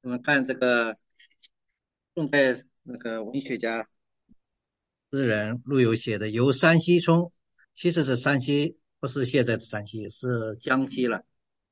我们看这个宋代那个文学家诗人陆游写的《游山西冲》，其实是山西，不是现在的山西，是江西了。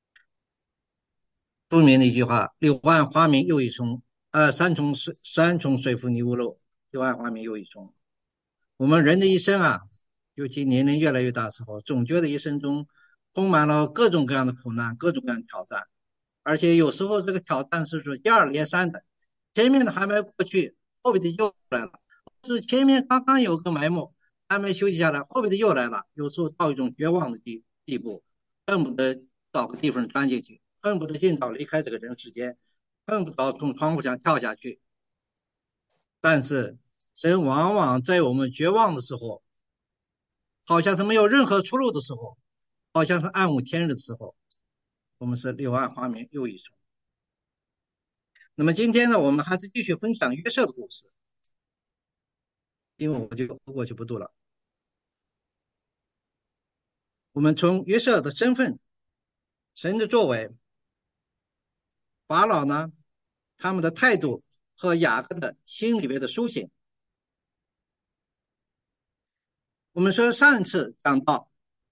著名的一句话：“柳暗花明又一村，三重水复疑无漏，柳暗花明又一村。”我们人的一生啊，尤其年龄越来越大的时候，总觉得一生中充满了各种各样的苦难，各种各样的挑战，而且有时候这个挑战是说接二连三的，前面的还没过去，后面的又来了，是前面刚刚有个埋没，还没休息下来，后面的又来了，有时候到一种绝望的地步，恨不得找个地方钻进去，恨不得尽早离开这个人世间，恨不得从窗户上跳下去。但是神往往在我们绝望的时候，好像是没有任何出路的时候，好像是暗无天日的时候，我们是柳暗花明又一村。那么今天呢，我们还是继续分享约瑟的故事，因为我就过去不读了。我们从约瑟的身份、神的作为、法老呢他们的态度和雅各的心里面的苏醒，我们说上一次讲到，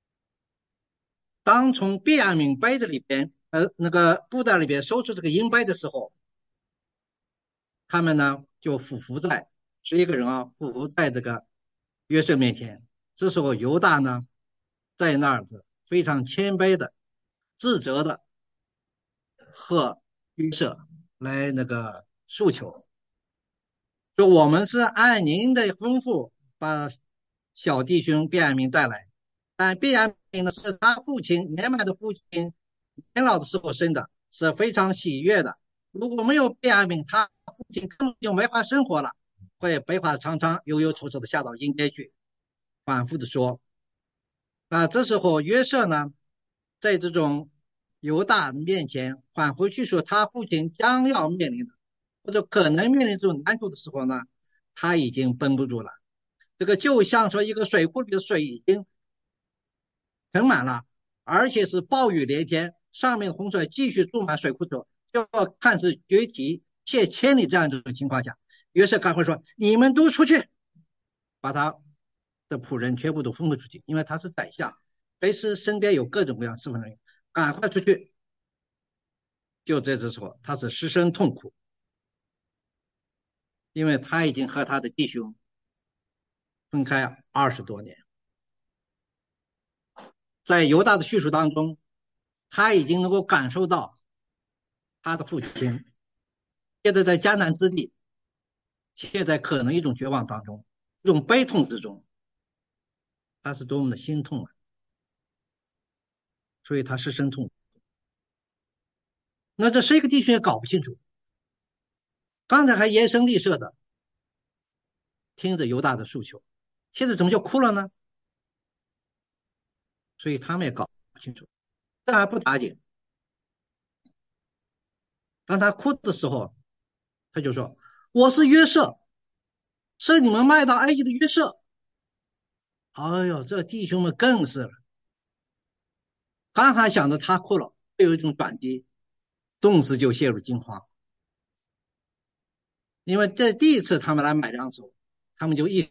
当从便雅悯杯子里边，那个布袋里边搜出这个银杯的时候，他们呢就俯伏在11个人啊，俯伏在这个约瑟面前。这时候犹大呢在那儿子非常谦卑的、自责的和约瑟来那个诉求，说我们是按您的吩咐把小弟兄便雅明带来，但便雅明呢是他父亲年迈的父亲年老的时候生的，是非常喜悦的。如果没有便雅悯，他父亲根本就没法生活了，会白发苍苍、忧忧愁愁的下到阴间去。反复的说，这时候约瑟呢，在这种犹大面前反复去说他父亲将要面临的或者可能面临这种难处的时候呢，他已经绷不住了。这个就像说一个水库里的水已经盛满了，而且是暴雨连天，上面的洪水继续注满水库口，就要看似决堤泄千里这样一种情况下，约瑟赶快说：“你们都出去，把他的仆人全部都分配出去，因为他是宰相，随时身边有各种各样侍奉人员，赶快出去。”就在这时候，他是失声痛哭，因为他已经和他的弟兄分开20多年。在犹大的叙述当中，他已经能够感受到他的父亲现在在艰难之地，现在可能一种绝望当中，一种悲痛之中，他是多么的心痛啊！所以他失声痛。那这谁个弟兄也搞不清楚，刚才还言声厉色的听着犹大的诉求，现在怎么就哭了呢？所以他们也搞不清楚。这还不打紧，当他哭的时候，他就说：“我是约瑟，是你们卖到埃及的约瑟。”哎呦，这弟兄们更是了，刚还想着他哭了，会有一种转机，顿时就陷入惊慌。因为这第一次他们来买粮的时候，他们就意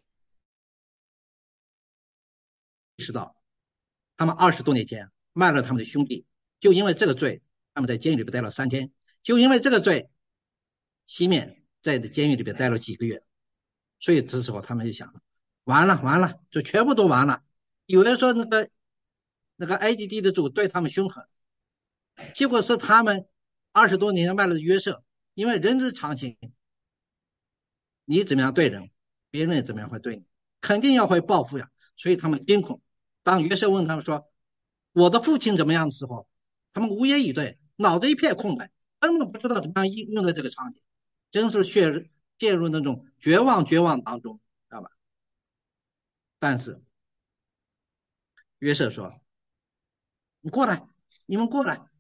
识到，他们20多年前卖了他们的兄弟，就因为这个罪，他们在监狱里边待了3天，就因为这个罪，西面在监狱里边待了几个月。所以这时候他们就想了，完了完了，就全部都完了。有人说那个埃及地的主对他们凶狠，结果是他们20多年卖了约瑟，因为人之常情，你怎么样对人，别人也怎么样会对你，肯定要会报复呀。所以他们惊恐。当约瑟问他们说我的父亲怎么样的时候，他们无言以对，脑子一片空白，根本不知道怎么样应用在这个场景，真是陷入那种绝望当中，知道吧？但是约瑟说：“你过来，你们过来。”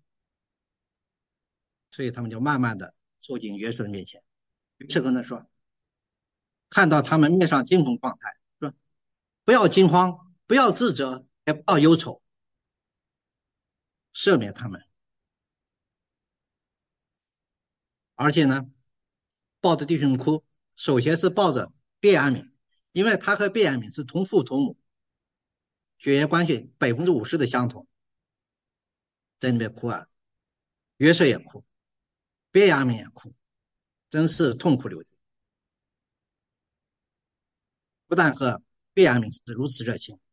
所以他们就慢慢的走进约瑟的面前。约瑟跟他说，看到他们面上惊恐状态，说：“不要惊慌，不要自责，也不要忧愁，赦免他们。” 而且呢，抱着弟兄哭，首先是抱着便雅悯，因为他和便雅悯是同父同母，血缘关系50%的相同，在那边哭啊，约瑟也哭，便雅悯也哭，真是痛哭流涕。不但和便雅悯是如此热情，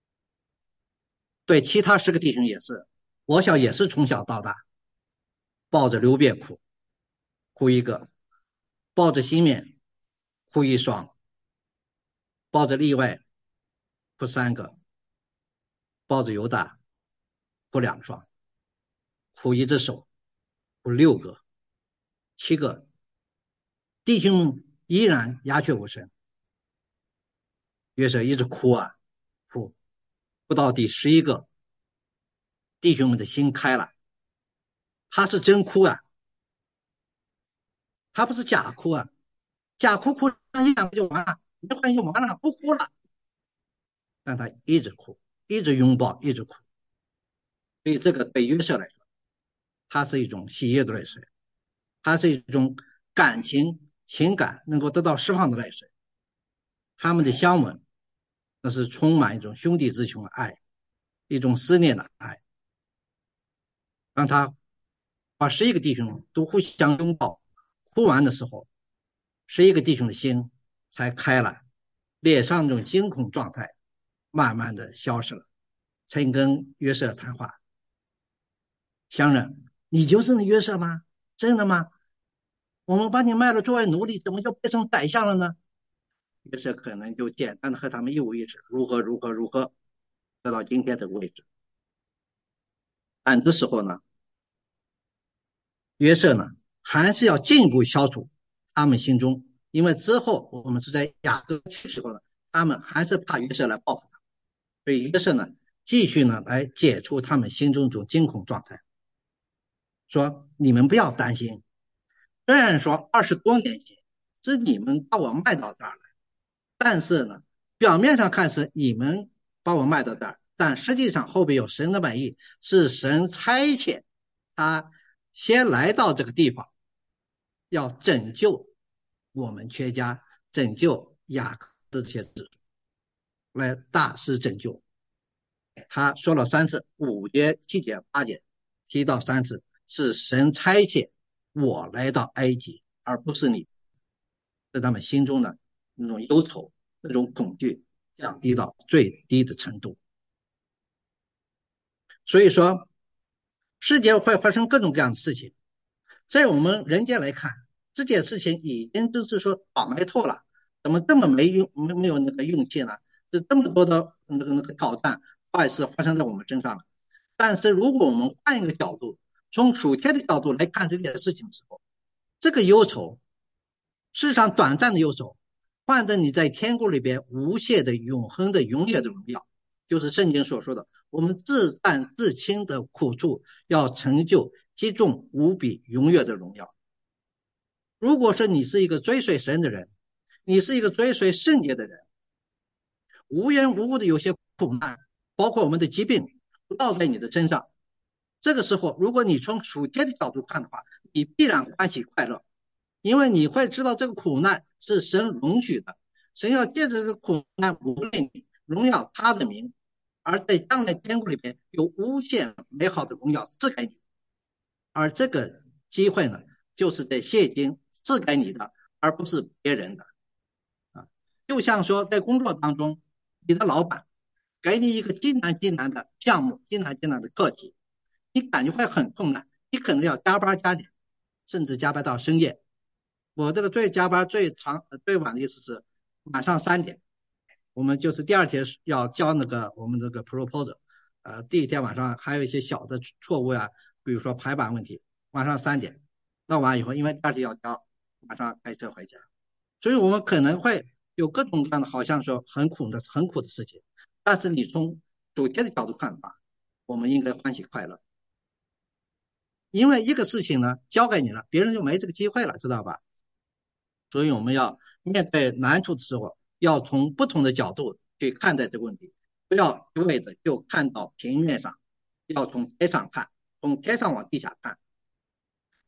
对其他10个弟兄也是，我小也是从小到大抱着刘辩哭，哭一个；抱着西面哭一双；抱着例外哭3个；抱着犹大哭2双；哭一只手哭6个、7个，弟兄依然鸦雀无声。约瑟一直哭啊哭，哭到第11个，弟兄们的心开了，他是真哭啊，他不是假哭啊，假哭上1、2个就完了，一换就完了，不哭了。但他一直哭，一直拥抱，一直哭。所以这个对约瑟来说，它是一种喜悦的泪水，它是一种感情情感能够得到释放的泪水。他们的相吻，那是充满一种兄弟之情的爱，一种思念的爱。当他把11个弟兄都互相拥抱，哭完的时候，11个弟兄的心才开了，脸上那种惊恐状态慢慢的消失了，才跟约瑟谈话。乡人，你就是那约瑟吗？真的吗？我们把你卖了作为奴隶，怎么就变成宰相了呢？约瑟可能就简单的和他们一五一十，如何如何如何，得到今天这个位置。但这时候呢，约瑟呢，还是要进一步消除他们心中，因为之后我们是在雅各去世后呢，他们还是怕约瑟来报复他，所以约瑟呢，继续呢来解除他们心中这种惊恐状态，说你们不要担心，虽然说20多年前是你们把我卖到这儿来，但是呢，表面上看是你们把我卖到这儿，但实际上后边有神的本意，是神差遣他先来到这个地方，要拯救我们全家，拯救雅各的这些子孙，来大施拯救。他说了3次，5节、7节、8节提到3次，是神差遣我来到埃及，而不是你，在他们心中的那种忧愁、那种恐惧降低到最低的程度。所以说，世界会发生各种各样的事情，在我们人间来看，这件事情已经就是说倒霉透了，怎么这么没有那个运气呢？是这么多的那个挑战坏事发生在我们身上了。但是如果我们换一个角度，从属天的角度来看这件事情的时候，这个忧愁，世上短暂的忧愁，换得你在天国里边无限的、永恒的、永远的荣耀，就是圣经所说的，我们自担自轻的苦处，要成就极重无比永远的荣耀。如果说你是一个追随神的人，你是一个追随圣洁的人，无缘无故的有些苦难，包括我们的疾病落在你的身上，这个时候，如果你从属天的角度看的话，你必然欢喜快乐，因为你会知道这个苦难是神容许的，神要借着这个苦难磨练你，荣耀他的名，而在将来天国里边有无限美好的荣耀赐给你，而这个机会呢，就是在现今赐给你的，而不是别人的啊。就像说在工作当中，你的老板给你一个艰难艰难的项目，艰难艰难的课题，你感觉会很困难，你可能要加班加点，甚至加班到深夜。我这个加班最长最晚的一次是晚上3点，我们就是第2天要交那个我们这个 proposal，第1天晚上还有一些小的错误呀，比如说排版问题，晚上3点闹完以后，因为第2天要交，晚上开车回家，所以我们可能会有各种各样的好像说很苦的事情，但是你从主天的角度看的话，我们应该欢喜快乐，因为一个事情呢交给你了，别人就没这个机会了，知道吧？所以我们要面对难处的时候，要从不同的角度去看待这个问题，不要一味的就看到平面上，要从天上看，从天上往地下看。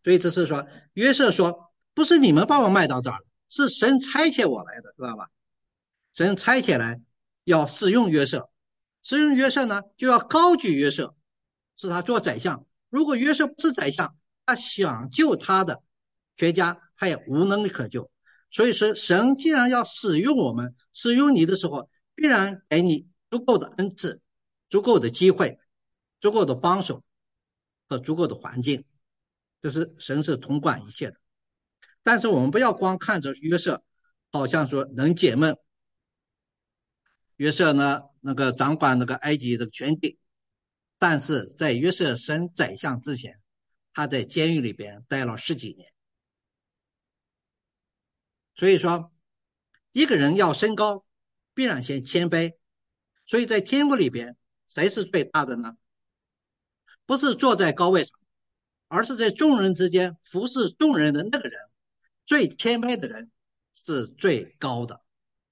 所以这是说，约瑟说，不是你们把我卖到这儿，是神差遣我来的，知道吧？神差遣来要使用约瑟，使用约瑟呢，就要高举约瑟，使他做宰相。如果约瑟不是宰相，他想救他的全家，他也无能力可救。所以说，神既然要使用我们，使用你的时候，必然给你足够的恩赐、足够的机会、足够的帮手和足够的环境。这是神是统管一切的。但是我们不要光看着约瑟，好像说能解闷。约瑟呢，那个掌管那个埃及的权地，但是在约瑟升宰相之前，他在监狱里边待了十几年。所以说，一个人要升高，必然先谦卑。所以在天国里边，谁是最大的呢？不是坐在高位上，而是在众人之间服侍众人的那个人，最谦卑的人是最高的。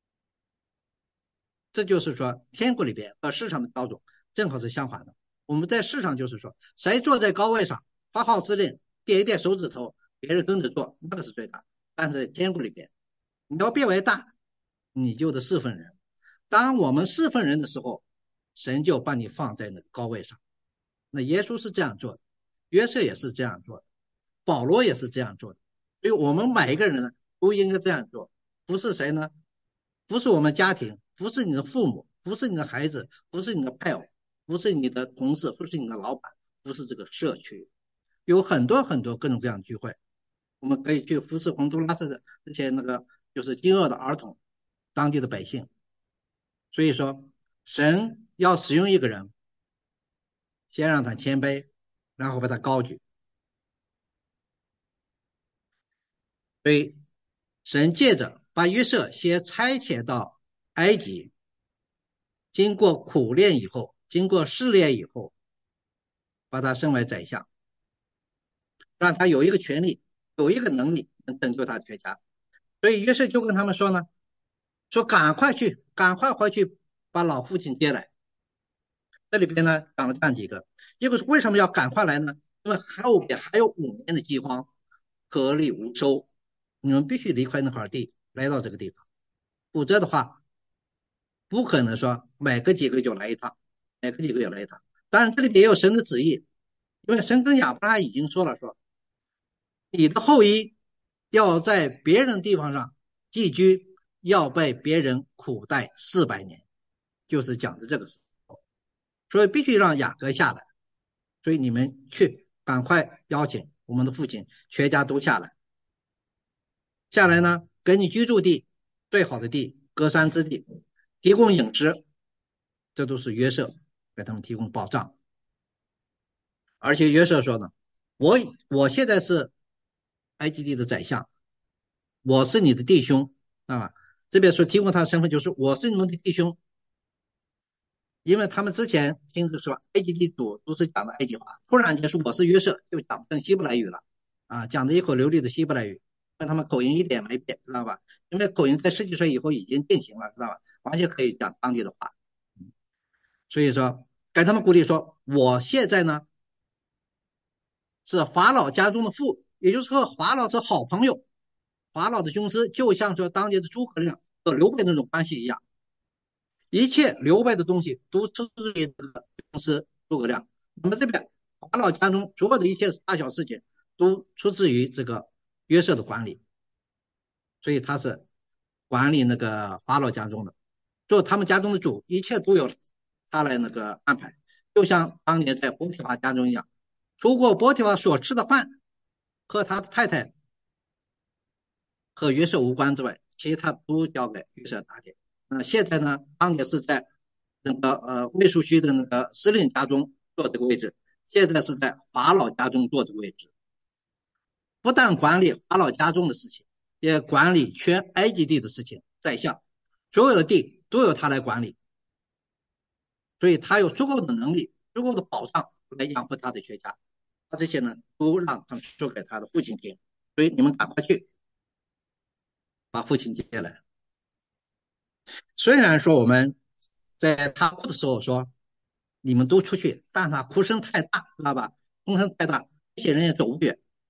这就是说，天国里边和世上的标准正好是相反的。我们在世上就是说，谁坐在高位上发号施令，点一点手指头，别人跟着做，那个是最大。但是在天国里边，你要变为大，你就得侍奉人。当我们侍奉人的时候，神就把你放在那个高位上。那耶稣是这样做的，约瑟也是这样做的，保罗也是这样做的。所以我们每一个人呢，都应该这样做。不是谁呢？不是我们家庭，不是你的父母，不是你的孩子，不是你的配偶，不是你的同事，不是你的老板，不是这个社区，有很多很多各种各样的聚会，我们可以去服侍洪都拉斯的这些那个就是饥饿的儿童，当地的百姓。所以说，神要使用一个人，先让他谦卑，然后把他高举。所以神借着把约瑟先差遣到埃及，经过苦练以后，经过试炼以后，把他升为宰相，让他有一个权利，有一个能力能拯救他全家。所以约瑟就跟他们说呢，说赶快去，赶快回去把老父亲接来。这里边呢讲了这样几个，一个是为什么要赶快来呢？因为后边还有5年的饥荒，颗粒无收，你们必须离开那块地，来到这个地方，否则的话，不可能说每隔几个月就来一趟，每隔几个月来一趟。当然，这里边也有神的旨意，因为神跟亚伯拉罕已经说了，说你的后裔要在别人地方上寄居，要被别人苦待400年，就是讲的这个事。所以必须让雅各下来。所以你们去赶快邀请我们的父亲全家都下来。下来呢，给你居住地最好的地，隔山之地，提供饮食，这都是约瑟给他们提供保障。而且约瑟说呢，我现在是埃及地的宰相，我是你的弟兄啊。这边说提供他的身份就是我是你们的弟兄，因为他们之前听着说埃及地主都是讲的埃及话，突然间说我是约瑟，就讲成希伯来语了啊，讲的一口流利的希伯来语，但他们口音一点没变，知道吧？因为口音在十几岁以后已经定型了，知道吧？完全可以讲当地的话。所以说，给他们鼓励说，我现在呢是法老家中的父，也就是说法老是好朋友，法老的军师就像说当年的诸葛亮和刘备那种关系一样。一切刘备的东西都出自于这个公司诸葛亮。那么这边法老家中所有的一切大小事情都出自于这个约瑟的管理，所以他是管理那个法老家中的，做他们家中的主，一切都有他来那个安排。就像当年在波提乏家中一样，除过波提乏所吃的饭和他的太太和约瑟无关之外，其他都交给约瑟打点。现在呢，当年是在那个卫戍区的那个司令家中坐这个位置，现在是在法老家中坐这个位置，不但管理法老家中的事情，也管理全埃及地的事情，宰相所有的地都由他来管理，所以他有足够的能力、足够的保障来养活他的全家。他这些呢，都让他说给他的父亲听，所以你们赶快去把父亲接来。虽然说我们在他哭的时候说你们都出去，但是他哭声太大，知道吧？哭声太大，这些人也走不远。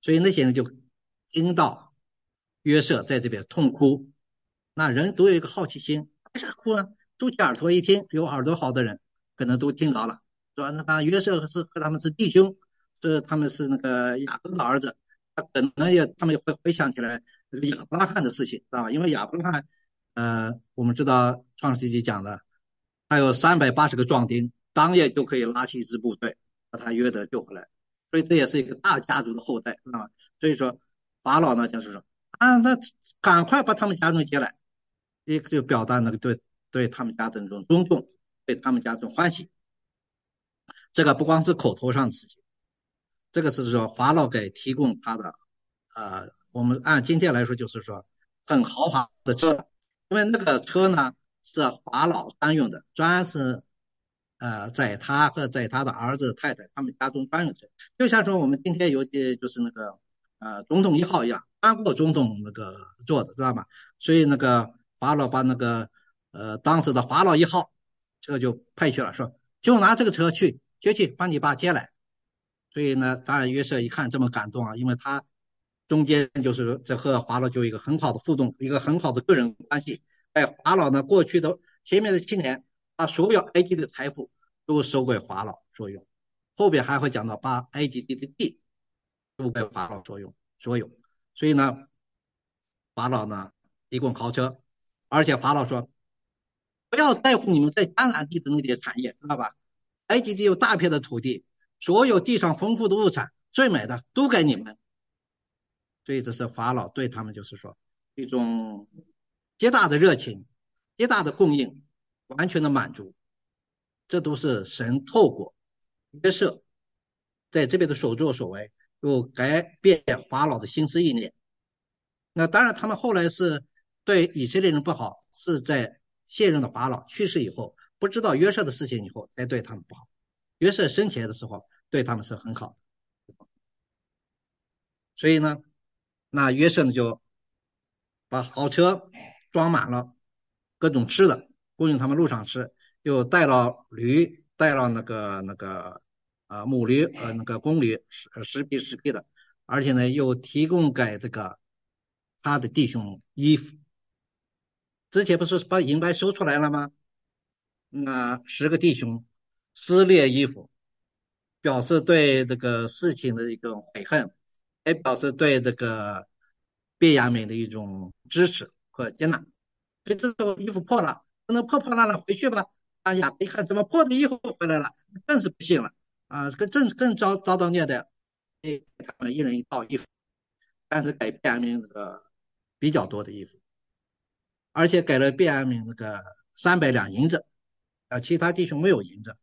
所以那些人就听到约瑟在这边痛哭，那人都有一个好奇心，为啥哭啊？竖起耳朵一听，有耳朵好的人可能都听到了，说那个约瑟是和他们是弟兄，他们是那个雅各的儿子，他可能他们也会回想起来这个亚伯拉罕的事情，知道吧？因为亚伯拉罕，我们知道创世纪讲的，他有380个壮丁，当夜就可以拉起一支部队把他约德救回来，所以这也是一个大家族的后代，知道吗？所以说法老呢就是说啊，那赶快把他们家中接来，一个就表达那个对他们家的那种尊重，对他们家这种欢喜。这个不光是口头上的事情，这个是说法老给提供他的，我们按今天来说就是说很豪华的车，因为那个车呢是法老专用的，专是载他和载他的儿子太太他们家中专用的车，就像说我们今天有的就是那个总统1号一样，专过总统那个坐的，知道吗？所以那个法老把那个当时的法老1号车就派去了，说就拿这个车去把你爸接来。所以呢，当然约瑟一看这么感动啊，因为他中间就是这和法老就有一个很好的互动，一个很好的个人关系。在法老呢过去的前面的7年，把所有埃及的财富都收归法老所有，后边还会讲到把埃及地的地都归法老所有。所以呢，法老呢提供豪车，而且法老说不要在乎你们在迦南地的那些产业，知道吧？埃及地有大片的土地，所有地上丰富的物产，最美的都给你们。所以这是法老对他们就是说一种极大的热情，极大的供应，完全的满足。这都是神透过约瑟在这边的所作所为，又改变法老的心思意念。那当然，他们后来是对以色列人不好，是在现任的法老去世以后，不知道约瑟的事情以后，才对他们不好。约瑟生前的时候，对他们是很好的。所以呢，那约瑟呢就把豪车装满了各种吃的，供应他们路上吃，又带了驴，带了那个母驴那个公驴十匹的，而且呢又提供给这个他的弟兄衣服。之前不是把银牌收出来了吗？那10个弟兄撕裂衣服，表示对这个事情的一个悔恨，也表示对这个卞雅敏的一种支持和接纳。所以这时候衣服破了，不能破破烂烂回去吧？啊呀，一看怎么破的衣服回来了，更是不信了啊！更遭到虐待，给他们一人一套衣服，但是给卞雅敏那个比较多的衣服，而且给了卞雅敏那个300两银子，其他弟兄没有银子。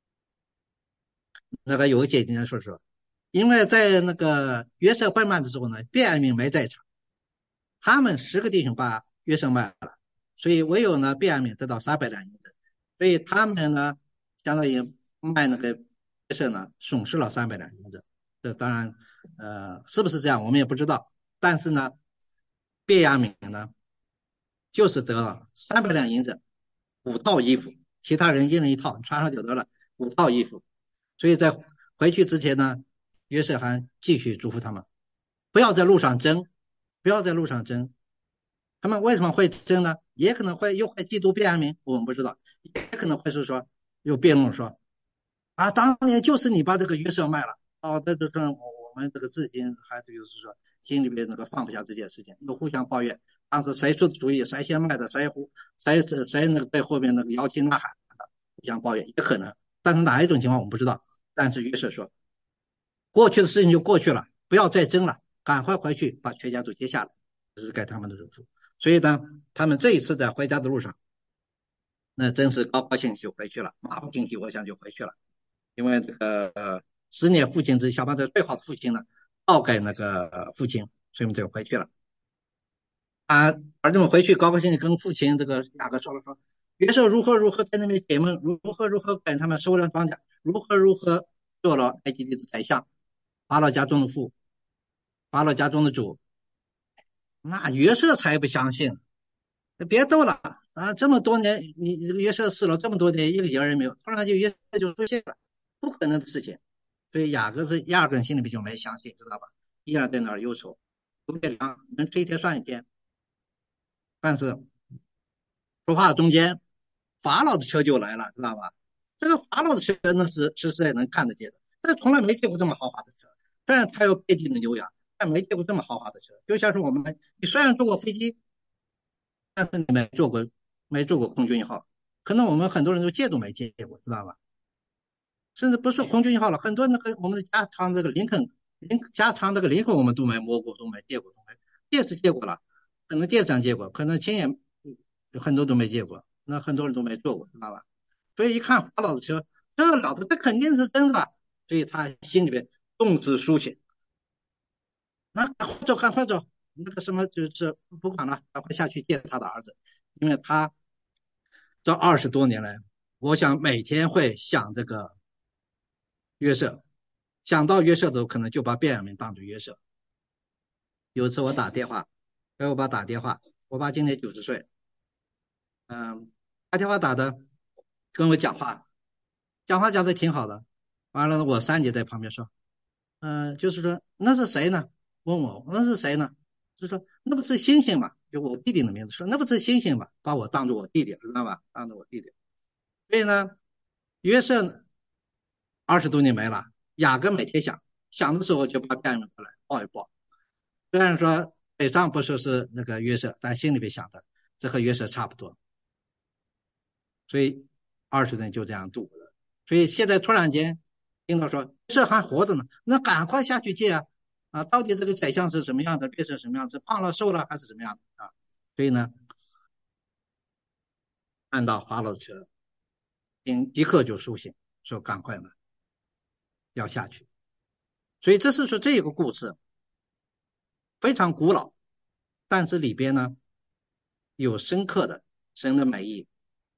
那个有个姐姐说，因为在那个约瑟被卖的时候呢，卞雅敏没在场，他们10个弟兄把约瑟卖了，所以唯有呢卞雅敏得到300两银子，所以他们呢相当于卖那个约瑟呢损失了300两银子。这当然，是不是这样我们也不知道，但是呢，卞雅敏呢就是得了300两银子，5套衣服，其他人一人一套，穿上就得了5套衣服。所以在回去之前呢，约瑟还继续嘱咐他们，不要在路上争，不要在路上争。他们为什么会争呢？也可能又会嫉妒卞雅明，我们不知道，也可能会是说又辩论说啊，当年就是你把这个约瑟卖了，哦，这我们这个事情还是就是说心里面那个放不下这件事情，又互相抱怨，当时谁出的主意，谁先卖的，谁那个在后面那个摇旗呐喊的，互相抱怨也可能，但是哪一种情况我们不知道。但是约瑟说，过去的事情就过去了，不要再争了，赶快回去把全家都接下来，这是给他们的嘱咐。所以呢，他们这一次在回家的路上，那真是高高兴兴就回去了，马不停蹄，我想就回去了。因为这个思念父亲之想把这最好的父亲呢报给那个父亲，所以我们就回去了。啊，儿子们回去高高兴兴跟父亲这个雅各说，约瑟如何在那边解闷，如何给他们收了庄稼，如何做了埃及地的宰相，法老家中的父，法老家中的主。那约瑟才不相信，别逗了啊！这么多年，你约瑟死了这么多年，一个人也没有，突然就约瑟就出现了，不可能的事情。所以雅各是压根心里边就没相信，知道吧？ 依然在那儿忧愁，有点粮能吃一天算一天。但是说话中间，法老的车就来了，知道吧？这个法老的车呢是实在能看得见的，但是从来没见过这么豪华的车。虽然它有背景的牛羊，但没见过这么豪华的车。就像是我们，你虽然坐过飞机，但是你没坐过空军一号，可能我们很多人都见都没见过，知道吧？甚至不是空军一号了，很多那个我们的加长这个加长这个林肯我们都没摸过，都没见过，电视见过了，可能电视上见过，可能亲眼很多都没见过，那很多人都没坐过，知道吧？所以一看法老的车，这老子这肯定是真的，所以他心里边动之抒情，那赶快走，赶快走，那个什么就是不管了，赶快下去见他的儿子，因为他这20多年来，我想每天会想这个约瑟，想到约瑟的时候，可能就把卞雅明当作约瑟。有一次我打电话给我爸打电话，我爸今年90岁，打电话打的跟我讲话，讲话讲的挺好的。完了，我三姐在旁边说，就是说那是谁呢？问我那是谁呢？就说那不是星星嘛，就我弟弟的名字，说那不是星星嘛，把我当做我弟弟，知道吧？当做我弟弟。所以呢，约瑟20多年没了，压根每天想的时候就把家人过来抱一抱。虽然说嘴上不说是那个约瑟，但心里边想的这和约瑟差不多。所以20年就这样度过了。所以现在突然间听到说约瑟还活着呢，那赶快下去见啊！到底这个宰相是什么样的，约瑟什么样子，胖了瘦了还是什么样的啊？所以呢，按到法老的车，即刻就苏醒，说赶快呢要下去。所以这是说这个故事非常古老，但是里边呢有深刻的神的美意。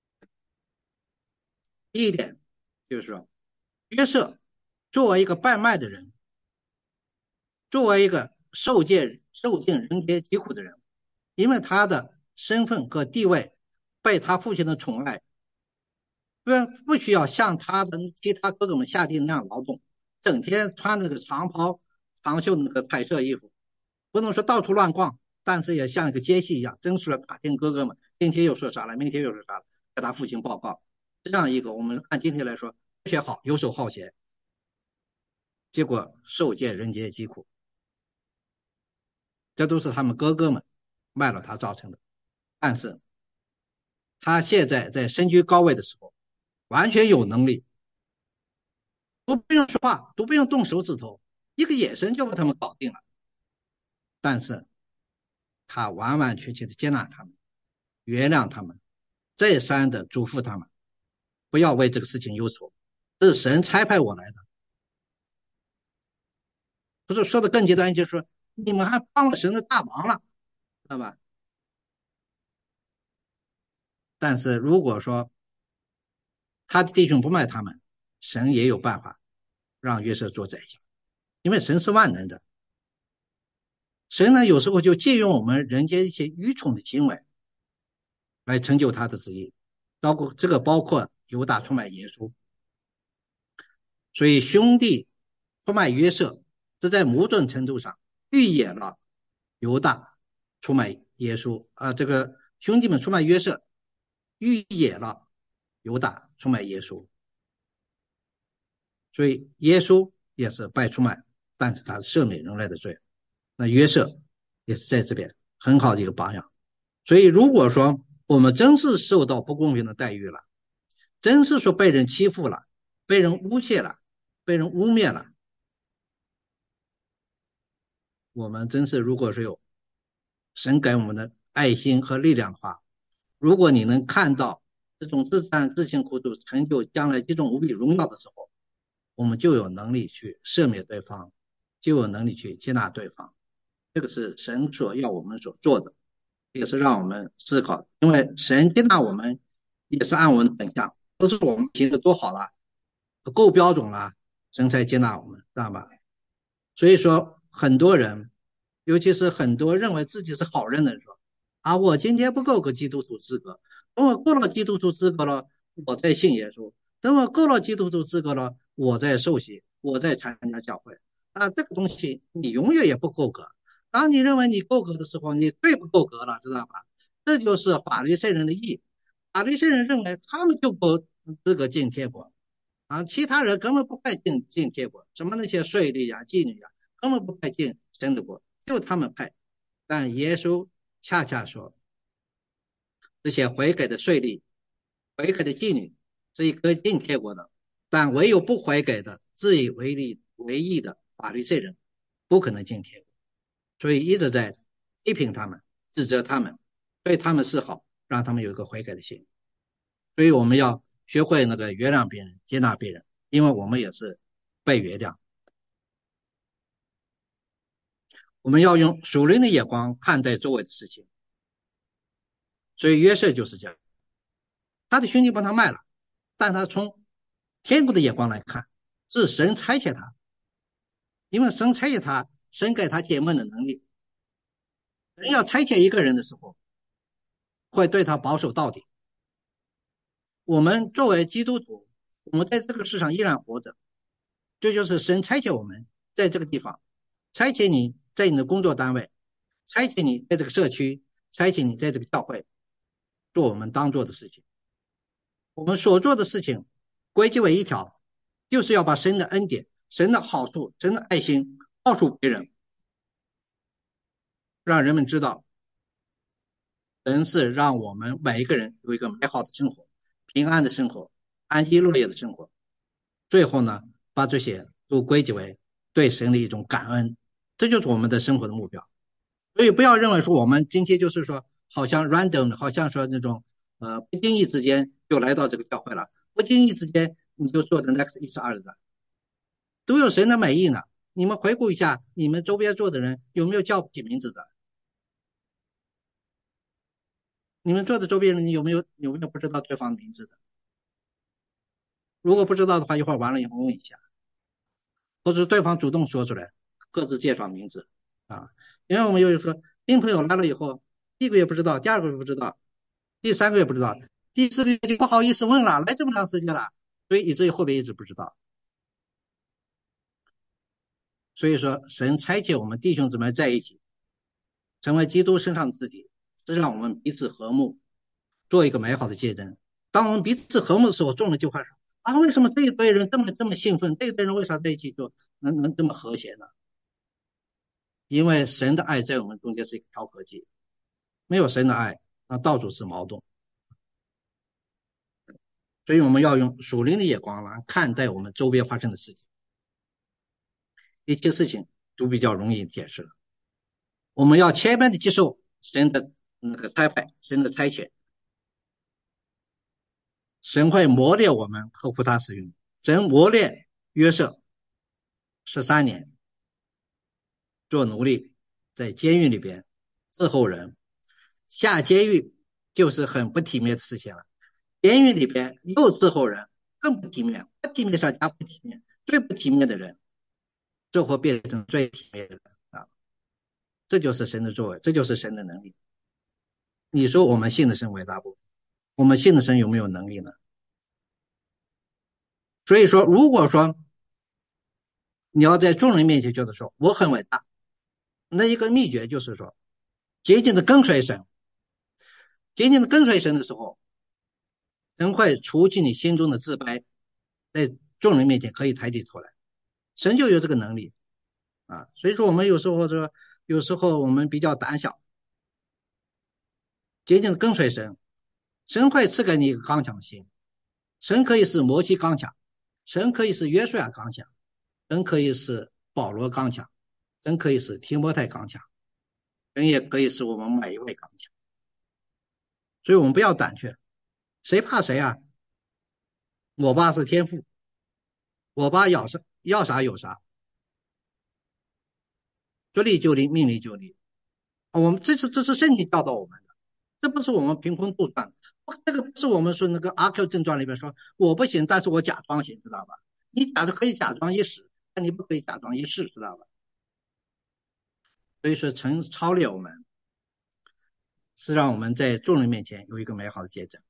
第一点就是说，约瑟作为一个拜卖的人，作为一个受尽人间疾苦的人，因为他的身份和地位被他父亲的宠爱，不需要像他的其他哥哥们下地那样劳动，整天穿那个长袍、长袖那个彩色衣服，不能说到处乱逛，但是也像一个奸细一样，真是打听哥哥们今天又说啥了，明天又说啥了，给他父亲报告。这样一个我们按今天来说，学好、游手好闲，结果受尽人间疾苦，这都是他们哥哥们卖了他造成的。但是他现在在身居高位的时候，完全有能力，都不用说话，都不用动手指头，一个眼神就把他们搞定了。但是他完完全全的接纳他们，原谅他们，再三的嘱咐他们，不要为这个事情忧愁，这是神差派我来的。不是说的更极端，就是说你们还帮了神的大忙了，知道吧？但是如果说他的弟兄不卖他们，神也有办法让约瑟做宰相，因为神是万能的。神呢，有时候就借用我们人间一些愚蠢的行为来成就他的旨意，包括犹大出卖耶稣，所以兄弟出卖约瑟，这在某种程度上预演了犹大出卖耶稣这个兄弟们出卖约瑟，预演了犹大出卖耶稣，所以耶稣也是拜出卖，但是他赦免人类的罪。那约瑟也是在这边很好的一个榜样。所以如果说我们真是受到不公平的待遇了，真是说被人欺负了，被人诬陷了，被人污蔑了，我们真是如果是有神给我们的爱心和力量的话，如果你能看到这种自善自信苦楚成就将来这种无比荣耀的时候，我们就有能力去赦免对方，就有能力去接纳对方。这个是神所要我们所做的，也是让我们思考，因为神接纳我们也是按我们的本相，不是我们行的多好了，够标准了，神才接纳我们，知道吧？所以说，很多人，尤其是很多认为自己是好人的人说，我今天不够个基督徒资格，等我够了基督徒资格了，我再信耶稣；等我够了基督徒资格了，我再受洗，我再参加教会。 这个东西你永远也不够格。当你认为你够格的时候，你最不够格了，知道吧？这就是法律圣人的义。法律圣人认为他们就够资格进天国其他人根本不配进天国，什么那些税吏呀、妓女呀，根本不配进神的国，就他们配。但耶稣恰恰说，这些悔改的税吏、悔改的妓女是可以进天国的，但唯有不悔改的、自以为义的法律罪人，不可能进天国。所以一直在批评他们、指责他们，对他们是好，让他们有一个悔改的心。所以我们要学会那个原谅别人、接纳别人，因为我们也是被原谅。我们要用属灵的眼光看待周围的事情。所以约瑟就是这样，他的兄弟帮他卖了，但他从天国的眼光来看，是神差遣他，因为神差遣他，神给他解梦的能力。人要差遣一个人的时候，会对他保守到底。我们作为基督徒，我们在这个世上依然活着，这就是神差遣我们在这个地方，差遣你在你的工作单位，差遣你在这个社区，差遣你在这个教会，做我们当做的事情。我们所做的事情归结为一条，就是要把神的恩典、神的好处、神的爱心告诉别人，让人们知道神是让我们每一个人有一个美好的生活、平安的生活、安居乐业的生活。最后呢，把这些都归结为对神的一种感恩，这就是我们的生活的目标。所以不要认为说我们今天就是说好像 random，好像说那种不经意之间就来到这个教会了，不经意之间你就做的 next 12的，都有神的美意呢。你们回顾一下，你们周边坐的人有没有叫不起名字的？你们坐的周边人有没有不知道对方名字的？如果不知道的话，一会儿完了以后问一下，或者对方主动说出来，各自介绍名字啊。因为我们有说新朋友来了以后，第一个月不知道，第二个月不知道，第三个月不知道，第四个月就不好意思问了，来这么长时间了，所以以至于后边一直不知道。所以说，神差遣我们弟兄姊妹在一起，成为基督身上的自己，是让我们彼此和睦，做一个美好的见证。当我们彼此和睦的时候，众人就会说为什么这一堆人这么兴奋？这一堆人为啥在一起就能这么和谐呢？因为神的爱在我们中间是一个调和剂，没有神的爱，那到处是矛盾。所以我们要用属灵的眼光来看待我们周边发生的事情，一切事情都比较容易解释了。我们要谦卑的接受神的那个差派，神的差遣。神会磨练我们合乎他使用。神磨练约瑟13年，做奴隶，在监狱里边伺候人，下监狱就是很不体面的事情了。监狱里边又伺候人，更不体面，不体面上加不体面，最不体面的人，最后变成最体面的人这就是神的作为，这就是神的能力。你说我们信的神伟大不？我们信的神有没有能力呢？所以说，如果说你要在众人面前觉得说我很伟大，那一个秘诀就是说，紧紧的跟随神，紧紧的跟随神的时候，神会除去你心中的自卑，在众人面前可以抬起头来，神就有这个能力所以说我们有时候我们比较胆小，紧紧的跟随神，神会赐给你一个刚强的心。神可以使摩西刚强，神可以使约书亚刚强，神可以使保罗刚强，神可以使提摩太刚强，神也可以使我们每一位刚强。所以我们不要胆怯，谁怕谁啊？我爸是天父，我爸要啥有啥，说立就立，命立就立。我们这是圣经教导我们的，这不是我们凭空杜撰的。这个不是我们说那个阿 Q 正传里面说我不行，但是我假装行，知道吧？你可以假装一时，但你不可以假装一世，知道吧？所以说，曾操练我们是让我们在众人面前有一个美好的见证，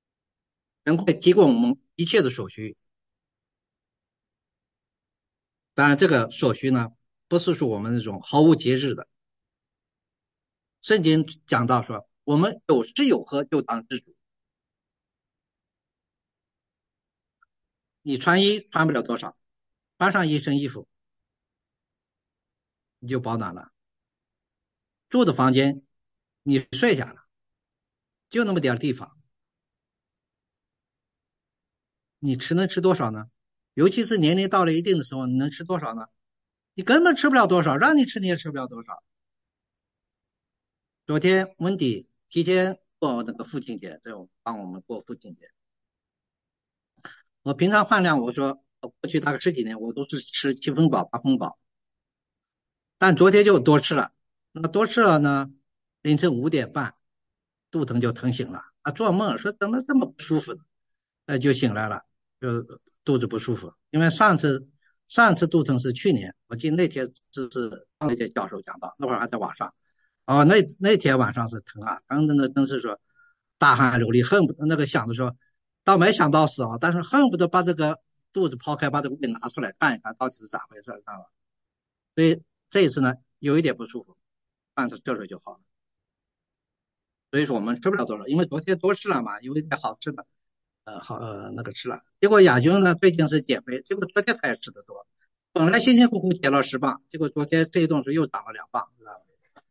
神会提供我们一切的所需。 当然，这个所需呢，不是说我们那种毫无节制的。圣经讲到说，我们有吃有喝就当知足。你穿衣穿不了多少，穿上一身衣服你就保暖了。住的房间你睡下了，就那么点地方，你能吃多少呢？尤其是年龄到了一定的时候，你能吃多少呢？你根本吃不了多少，让你吃你也吃不了多少。昨天温迪提前过那个父亲节，对，帮我们过父亲节。我平常饭量，我说过去大概十几年我都是吃7分饱8分饱，但昨天就多吃了。那多吃了呢，凌晨5点半，肚疼就疼醒了啊，做梦说怎么这么不舒服呢？就醒来了，就肚子不舒服。因为上次肚疼是去年，我记得那天是那天教授讲到，那会儿还在网上。哦，那天晚上是疼啊，疼的那真是说大汗流漓，恨不得那个想着说，倒没想到死啊，但是恨不得把这个肚子抛开，把这个胃拿出来看一看到底是咋回事，知道吧？所以这一次呢，有一点不舒服，但是这会就好了。所以说我们吃不了多少，因为昨天多吃了嘛，因为点好吃的，那个吃了。结果亚军呢最近是减肥，结果昨天他也吃的多，本来辛辛苦苦减了10磅，结果昨天这一顿是又长了2磅，知道吧？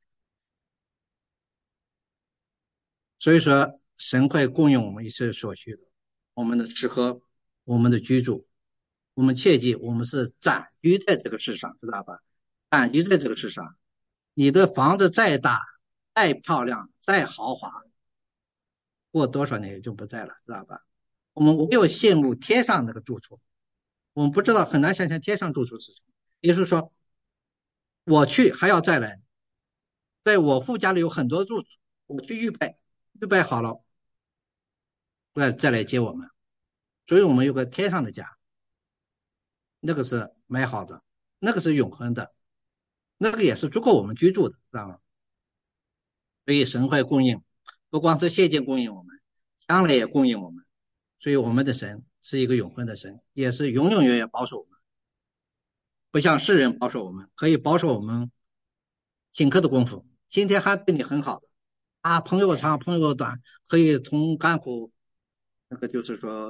所以说神会供应我们一切所需的，我们的吃喝，我们的居住，我们切记我们是暂居在这个世上，知道吧？暂居在这个世上，你的房子再大、再漂亮、再豪华，过多少年也就不在了，知道吧？我们唯有羡慕天上那个住处，我们不知道，很难想象天上住处是什么。也就是说，我去还要再来，在我父家里有很多住处，我去预备好了，再来接我们。所以我们有个天上的家，那个是美好的，那个是永恒的，那个也是足够我们居住的，知道吗？所以神会供应，不光是现今供应我们，将来也供应我们。所以我们的神是一个永恒的神，也是永永远远保守我们，不像世人保守我们，可以保守我们顷刻的功夫。今天还对你很好的啊，朋友长朋友短，可以同甘苦，那个就是说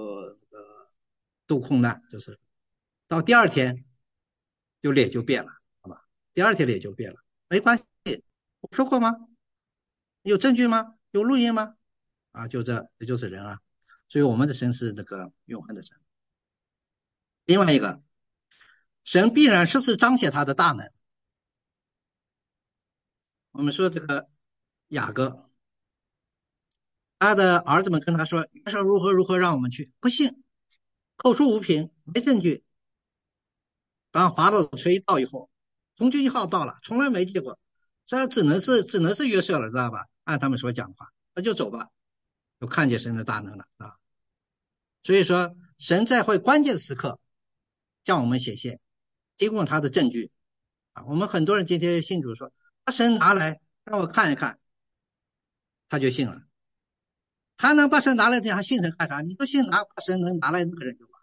度空难，就是到第二天就脸就变了，好吧？第二天脸就变了，没关系，我说过吗？有证据吗？有录音吗？啊，这就是人啊。所以我们的神是那个永恒的神。另外一个，神必然是彰显他的大能。我们说这个雅各，他的儿子们跟他说，元首如何如何，让我们去，不信，口述无凭，没证据。当法老的车一到以后，红军一号到了，从来没见过，这只能是约瑟了，知道吧？按他们所讲的话，那就走吧，就看见神的大能了啊。所以说，神在会关键时刻向我们显现，提供他的证据啊。我们很多人今天信主说，把神拿来让我看一看，他就信了。他能把神拿来，这还信神干啥？你不信把神能拿来那个人就完。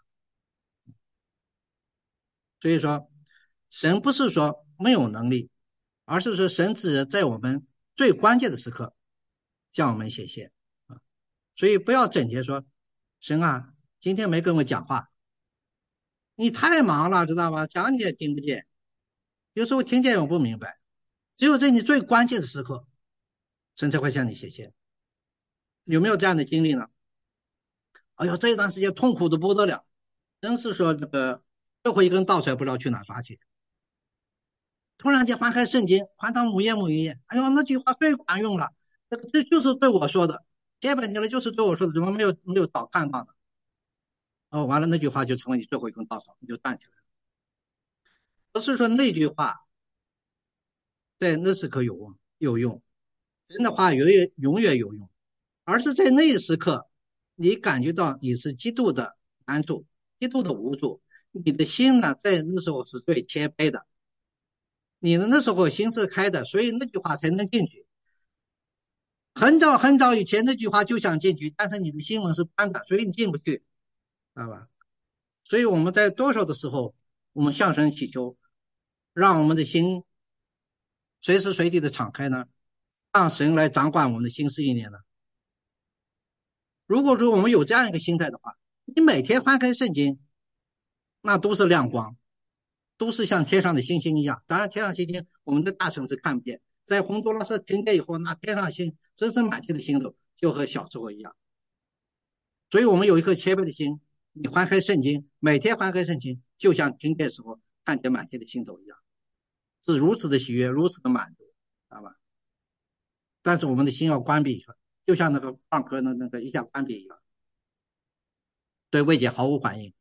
所以说，神不是说没有能力，而是说神只在我们最关键的时刻向我们显现啊。所以不要整天说神啊，今天没跟我讲话，你太忙了，知道吗？讲你也听不见，有时候听见我不明白。只有在你最关键的时刻，神才会向你显现。有没有这样的经历呢？哎呦，这一段时间痛苦的不得了，真是说这个最后一根稻草不知道去哪抓去。突然间翻开圣经，翻到某页，哎呦，那句话最管用了，这就是对我说的，千百年了就是对我说的，怎么没有早看到呢？哦，完了那句话就成为你最后一根稻草，你就站起来了。不是说那句话在那时刻有用，神的话永远有用，而是在那一时刻，你感觉到你是极度的难处，极度的无助，你的心呢，在那时候是最谦卑的，你的那时候心是开的，所以那句话才能进去。很早很早以前那句话就想进去，但是你的心门是关的，所以你进不去，知道吧？所以我们在多少的时候， 我们向神祈求，让我们的心随时随地的敞开呢？让神来掌管我们的心思意念呢？如果说我们有这样一个心态的话，你每天翻开圣经，那都是亮光，都是像天上的星星一样。当然，天上星星我们的大城市看不见，在洪都拉斯停电以后，那天上星真是满天的星斗，就和小时候一样。所以我们有一颗谦卑的心，你翻开圣经，每天翻开圣经，就像停电时候看见满天的星斗一样，是如此的喜悦，如此的满足，知道吧？但是我们的心要关闭，就像那个矿壳的那个一下关闭一样，对慰藉毫无反应。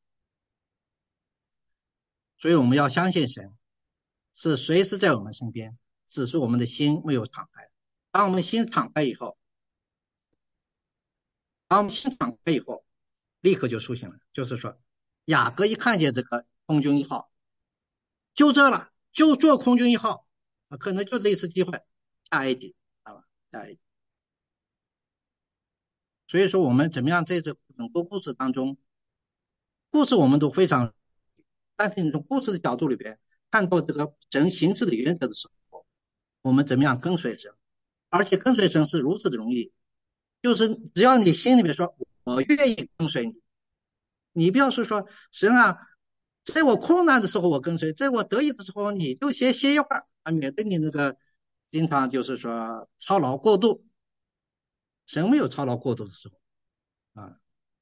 所以我们要相信神是随时在我们身边，只是我们的心没有敞开。当我们心敞开以后，立刻就苏醒了。就是说，雅各一看见这个空军一号，就这了，就做空军一号，可能就这一次机会，下一集，好吧，下一集。所以说，我们怎么样在这很多故事当中，故事我们都非常，但是你从故事的角度里边看到这个神行事的原则的时候，我们怎么样跟随神，而且跟随神是如此的容易，就是只要你心里面说我愿意跟随你，你不要说神啊，在我困难的时候我跟随，在我得意的时候你就歇一会儿啊，免得你那个经常就是说操劳过度。神没有操劳过度的时候啊，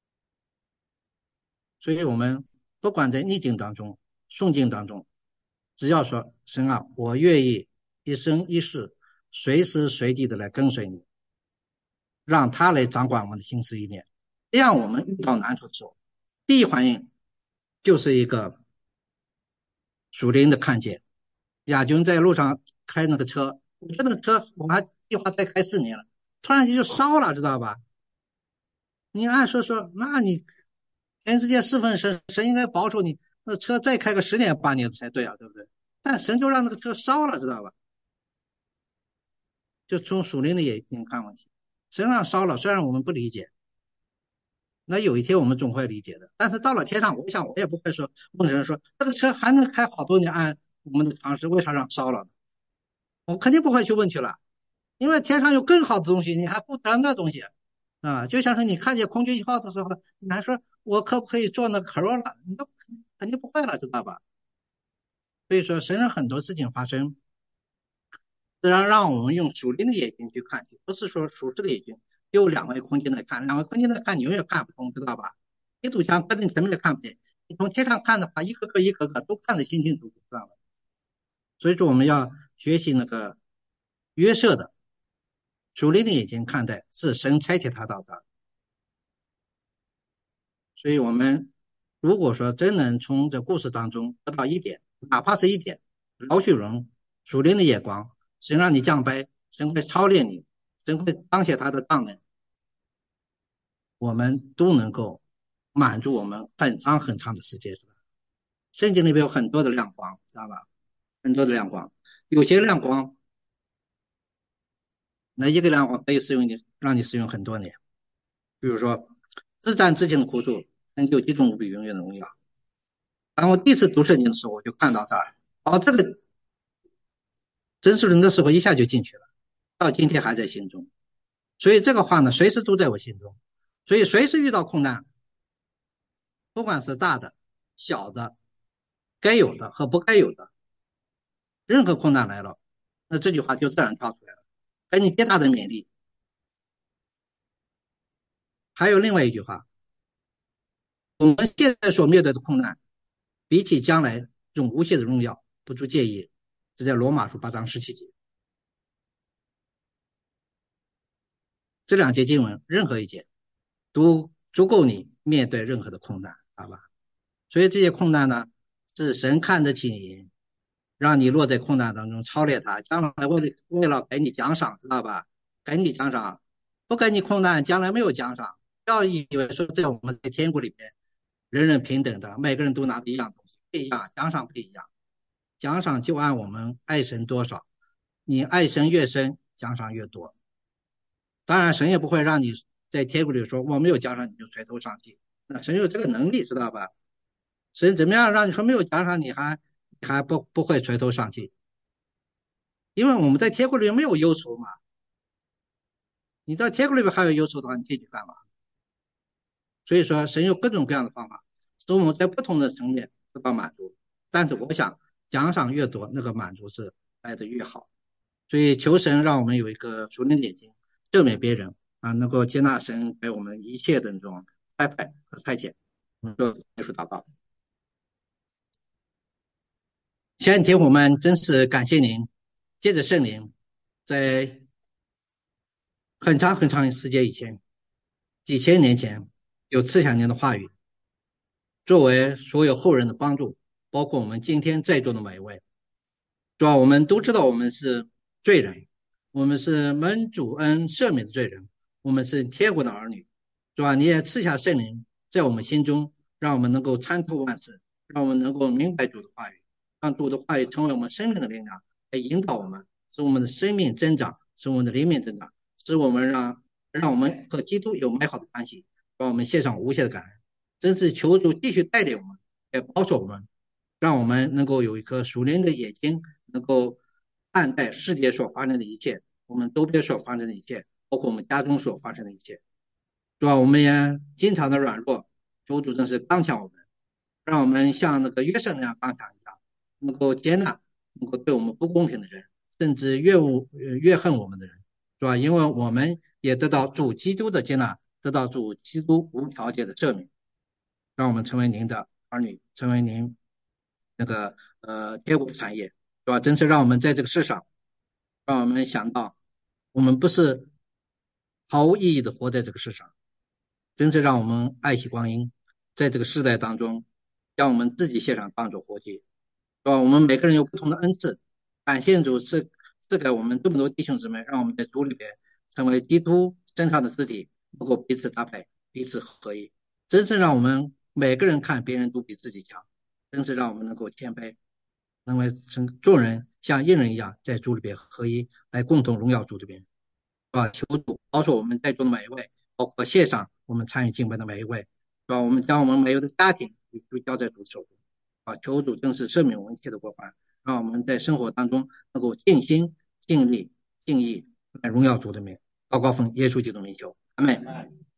所以我们不管在逆境当中、顺境当中，只要说神啊，我愿意一生一世随时随地的来跟随你，让他来掌管我们的心思意念，这样我们遇到难处的时候，第一反应就是一个属灵的看见。亚军在路上开那个车，我觉得那个车我还计划再开4年了，突然间就烧了，知道吧？你按说，那你全世界侍奉神，神应该保守你，那车再开个10年8年才对啊，对不对？但神就让那个车烧了，知道吧？就从属灵的眼睛看问题，神让烧了，虽然我们不理解，那有一天我们总会理解的。但是到了天上，我想我也不会说问神说这个车还能开好多年，按我们的常识，为啥让烧了？我肯定不会去问去了，因为天上有更好的东西，你还不谈那东西啊？就像是你看见空军一号的时候，你还说我可不可以坐那个 Corolla？你都肯定不会了，知道吧？所以说，神让很多事情发生，自然让我们用属灵的眼睛去看，不是说属实的眼睛，有两维空间来看，两维空间来看你永远看不通，知道吧？一堵墙隔你前面也看不见，你从天上看的话，一个个都看得清清楚楚，知道吧？所以说我们要学习那个约瑟的属灵的眼睛看待，是神差遣他到的。所以我们如果说真能从这故事当中得到一点，哪怕是一点老许荣属灵的眼光，神让你降杯，神会操练你，神会彰显他的大能，我们都能够满足我们很长很长的时间。圣经里边有很多的亮光，知道吧？很多的亮光，有些亮光，那一个亮光可以使用你，让你使用很多年。比如说，自战自尽的苦楚，成就几种无比永远的荣耀。当我第一次读圣经的时候，我就看到这儿，哦，这个真实人的时候一下就进去了，到今天还在心中。所以这个话呢，随时都在我心中。所以随时遇到困难，不管是大的、小的、该有的和不该有的，任何困难来了，那这句话就自然跳出来了，给你极大的勉励。还有另外一句话，我们现在所面对的困难，比起将来这种无限的荣耀，不足介意。这在罗马书8章17节。这2节经文任何一节都足够你面对任何的困难，好吧？所以这些困难呢，是神看得起你，让你落在困难当中操练它，将来为了给你奖赏，知道吧？给你奖赏，不给你困难，将来没有奖赏。不要以为说在我们在天国里面人人平等的，每个人都拿着一样东西，不一样，奖赏不一样，奖赏就按我们爱神多少，你爱神越深，奖赏越多。当然，神也不会让你在天国里说我没有奖赏你就垂头丧气，那神有这个能力，知道吧？ 神怎么样让你说没有奖赏，你还不会垂头丧气？因为我们在天国里面没有忧愁嘛。你在天国里面还有忧愁的话，你进去干嘛？所以说，神有各种各样的方法，使我们在不同的层面得到满足。但是我想，奖赏越多，那个满足是来的越好。所以求神让我们有一个属灵的眼睛，正面别人啊，能够接纳神给我们一切的那种安排和差遣。就结束祷告。前几天我们真是感谢您，借着圣灵，在很长很长时间以前，几千年前，有赐下您的话语，作为所有后人的帮助，包括我们今天在座的每一位。主要我们都知道我们是罪人，我们是蒙主恩赦免的罪人，我们是天国的儿女。主要你也赐下圣灵在我们心中，让我们能够参透万事，让我们能够明白主的话语，让主的话语成为我们生命的力量，来引导我们，使我们的生命增长，使我们的灵命增长，使我们让我们和基督有美好的关系，让我们献上无限的感恩。真是求主继续带领我们，也保守我们，让我们能够有一颗属灵的眼睛，能够看待世界所发生的一切，我们周边所发生的一切，包括我们家中所发生的一切，对吧？我们也经常的软弱，求主真是刚强我们，让我们像那个约瑟那样刚强一样，能够接纳，能够对我们不公平的人，甚至越恨我们的人，是吧？因为我们也得到主基督的接纳，得到主基督无条件的赦免，让我们成为您的儿女，成为您那个天国的产业，是吧？真是让我们在这个世上，让我们想到，我们不是毫无意义的活在这个世上，真是让我们爱惜光阴，在这个时代当中，让我们自己献上当作活祭，是吧？我们每个人有不同的恩赐，感谢主赐给我们这么多弟兄姊妹，让我们在主里边成为基督身上的肢体，能够彼此搭配，彼此合一，真是让我们每个人看别人都比自己强，真是让我们能够谦卑，能为众人像一人一样在主里边合一，来共同荣耀主里边。啊，求主保守我们在座的每一位，包括线上我们参与敬拜的每一位，是吧？我们将我们每一位的家庭都交在主手中，啊，求主正是赦免我们一切的过犯，让我们在生活当中能够尽心、尽力、尽意来荣耀主的名，高高奉耶稣基督的名求，阿门。